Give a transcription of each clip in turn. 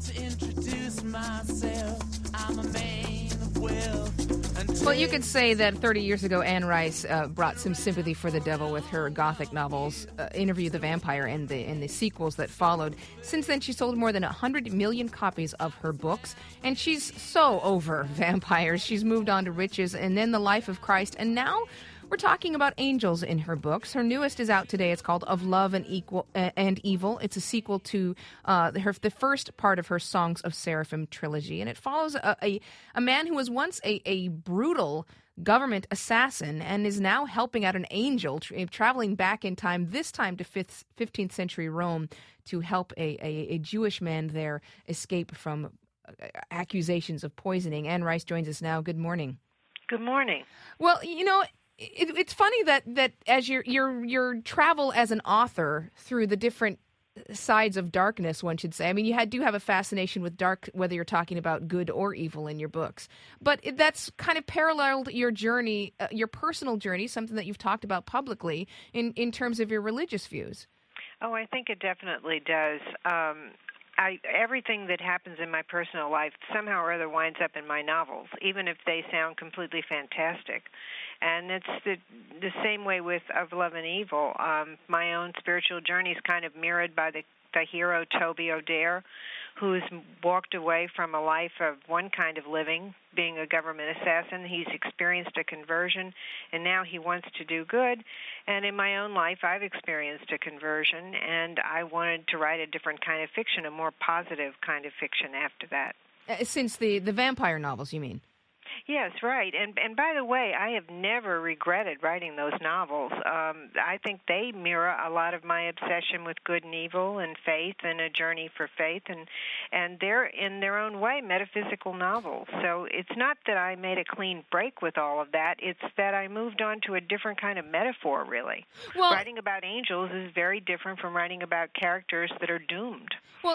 to introduce myself. I'm a man of wealth. Well, you could say that 30 years ago, Anne Rice brought some sympathy for the devil with her Gothic novels, Interview the Vampire, and the sequels that followed. Since then, she sold more than 100 million copies of her books, and she's so over vampires. She's moved on to riches and then the life of Christ, and now we're talking about angels in her books. Her newest is out today. It's called Of Love and Evil. It's a sequel to the first part of her Songs of Seraphim trilogy, and it follows a man who was once a brutal government assassin and is now helping out an angel traveling back in time, this time to 15th century Rome, to help a Jewish man there escape from accusations of poisoning. Anne Rice joins us now. Good morning. Good morning. Well, you know, it's funny that as your travel as an author through the different sides of darkness, one should say. I mean, you do have a fascination with dark, whether you're talking about good or evil in your books. But that's kind of paralleled your journey, your personal journey, something that you've talked about publicly in terms of your religious views. Oh, I think it definitely does. Everything that happens in my personal life somehow or other winds up in my novels, even if they sound completely fantastic. And it's the same way with Of Love and Evil. My own spiritual journey is kind of mirrored by the hero Toby O'Dare, who's walked away from a life of one kind of living, being a government assassin. He's experienced a conversion, and now he wants to do good. And in my own life, I've experienced a conversion, and I wanted to write a different kind of fiction, a more positive kind of fiction after that. Since the vampire novels, you mean? Yes, right. And by the way, I have never regretted writing those novels. I think they mirror a lot of my obsession with good and evil and faith and a journey for faith, and they're in their own way metaphysical novels. So it's not that I made a clean break with all of that. It's that I moved on to a different kind of metaphor, really. Well, writing about angels is very different from writing about characters that are doomed. Well,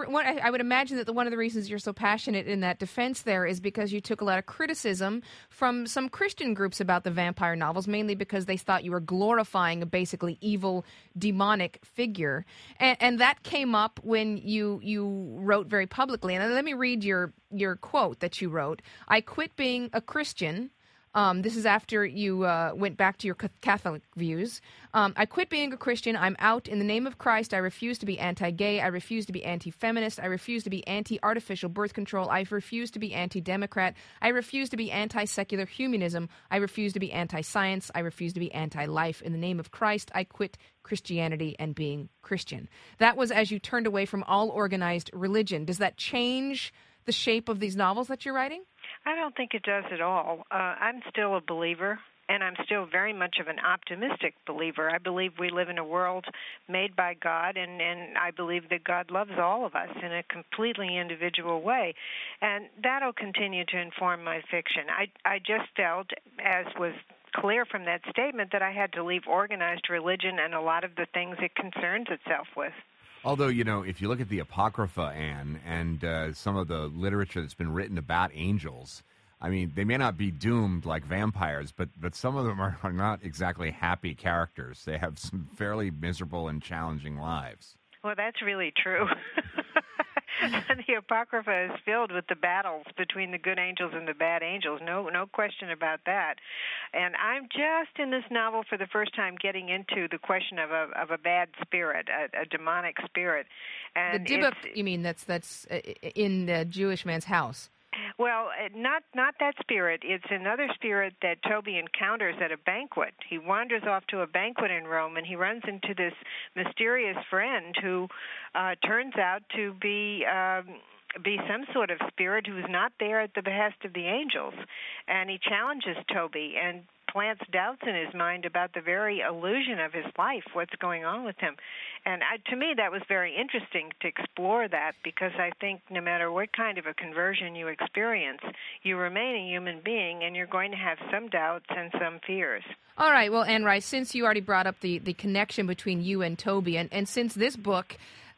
I would imagine that one of the reasons you're so passionate in that defense there is because you took a lot of criticism from some Christian groups about the vampire novels, mainly because they thought you were glorifying a basically evil, demonic figure. And that came up when you wrote very publicly. And let me read your quote that you wrote. I quit being a Christian. This is after you went back to your Catholic views. I quit being a Christian. I'm out. In the name of Christ, I refuse to be anti-gay. I refuse to be anti-feminist. I refuse to be anti-artificial birth control. I refuse to be anti-democrat. I refuse to be anti-secular humanism. I refuse to be anti-science. I refuse to be anti-life. In the name of Christ, I quit Christianity and being Christian. That was as you turned away from all organized religion. Does that change the shape of these novels that you're writing? I don't think it does at all. I'm still a believer, and I'm still very much of an optimistic believer. I believe we live in a world made by God, and I believe that God loves all of us in a completely individual way. And that'll continue to inform my fiction. I just felt, as was clear from that statement, that I had to leave organized religion and a lot of the things it concerns itself with. Although, you know, if you look at the Apocrypha, Anne, and some of the literature that's been written about angels, I mean, they may not be doomed like vampires, but some of them are not exactly happy characters. They have some fairly miserable and challenging lives. Well, that's really true. The Apocrypha is filled with the battles between the good angels and the bad angels. No question about that. And I'm just in this novel for the first time getting into the question of a bad spirit, a demonic spirit. And the Dybbuk, you mean, that's in the Jewish man's house. Well, not that spirit. It's another spirit that Toby encounters at a banquet. He wanders off to a banquet in Rome, and he runs into this mysterious friend who turns out to be some sort of spirit who is not there at the behest of the angels. And he challenges Toby and plants doubts in his mind about the very illusion of his life, what's going on with him. And to me, that was very interesting to explore that, because I think no matter what kind of a conversion you experience, you remain a human being, and you're going to have some doubts and some fears. All right. Well, Anne Rice, since you already brought up the connection between you and Toby, and since this book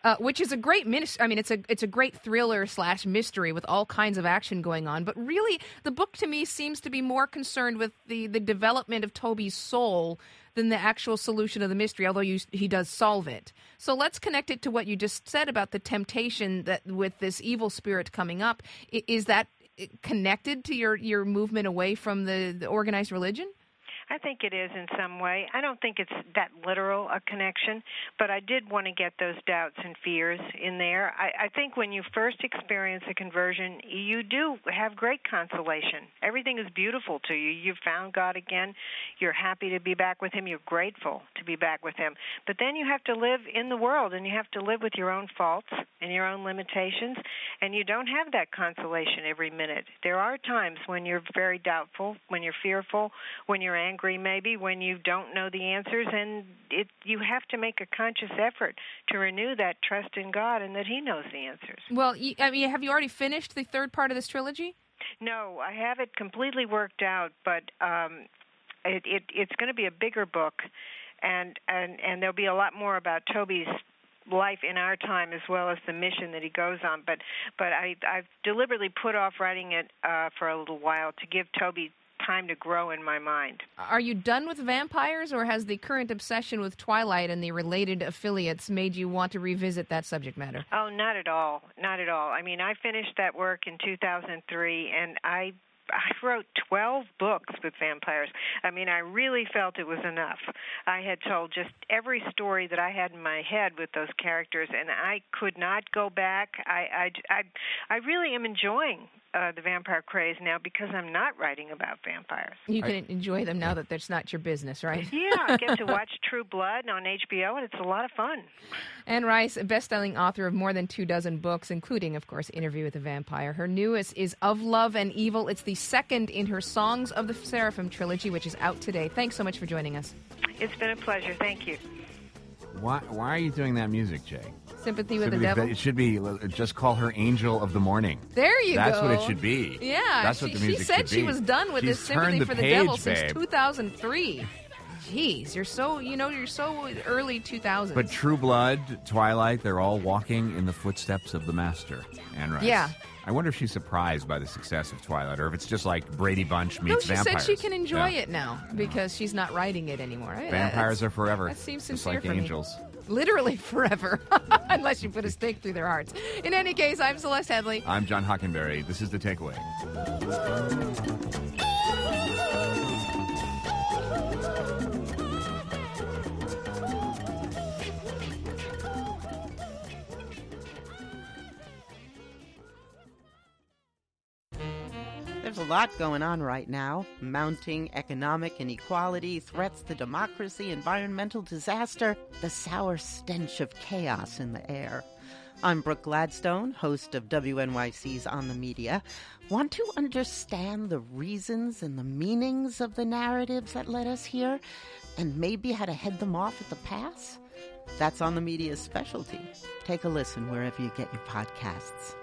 which is a great I mean, it's a great thriller / mystery with all kinds of action going on. But really, the book to me seems to be more concerned with the development of Toby's soul than the actual solution of the mystery, although he does solve it. So let's connect it to what you just said about the temptation that with this evil spirit coming up. Is that connected to your movement away from the organized religion? I think it is in some way. I don't think it's that literal a connection, but I did want to get those doubts and fears in there. I think when you first experience a conversion, you do have great consolation. Everything is beautiful to you. You've found God again. You're happy to be back with Him. You're grateful to be back with Him. But then you have to live in the world, and you have to live with your own faults and your own limitations, and you don't have that consolation every minute. There are times when you're very doubtful, when you're fearful, when you're angry, maybe, when you don't know the answers, and you have to make a conscious effort to renew that trust in God and that He knows the answers. Well, I mean, have you already finished the third part of this trilogy? No, I have it completely worked out, but it's going to be a bigger book, and there'll be a lot more about Toby's life in our time as well as the mission that he goes on. But I've deliberately put off writing it for a little while to give Toby time to grow in my mind. Are you done with vampires, or has the current obsession with Twilight and the related affiliates made you want to revisit that subject matter? Oh, not at all. Not at all. I mean, I finished that work in 2003, and I wrote 12 books with vampires. I mean, I really felt it was enough. I had told just every story that I had in my head with those characters, and I could not go back. I really am enjoying the vampire craze now because I'm not writing about vampires. You can enjoy them now that that's not your business, right? Yeah, I get to watch True Blood on HBO, and it's a lot of fun. Anne Rice, a best-selling author of more than 24 books, including, of course, Interview with the Vampire. Her newest is Of Love and Evil. It's the second in her Songs of the Seraphim trilogy, which is out today. Thanks so much for joining us. It's been a pleasure. Thank you. Why are you doing that music, Jay? Sympathy with the Devil? It should be, just call her Angel of the Morning. There you That's go. what it should be. Yeah. That's what the music She said should be. she was done with She's this Sympathy turned for the the Devil page, since babe. 2003. Jeez, you're so early 2000s. But True Blood, Twilight, they're all walking in the footsteps of the master, Anne Rice. Yeah. I wonder if she's surprised by the success of Twilight, or if it's just like Brady Bunch meets No, she vampires. said she can enjoy it now because she's not writing it anymore. Vampires are forever. That seems just sincere like for me. angels. Literally forever, unless you put a stake through their hearts. In any case, I'm Celeste Headley. I'm John Hockenberry. This is The Takeaway. There's a lot going on right now. Mounting economic inequality, threats to democracy, environmental disaster, the sour stench of chaos in the air. I'm Brooke Gladstone, host of WNYC's On the Media. Want to understand the reasons and the meanings of the narratives that led us here, and maybe how to head them off at the pass? That's On the Media's specialty. Take a listen wherever you get your podcasts.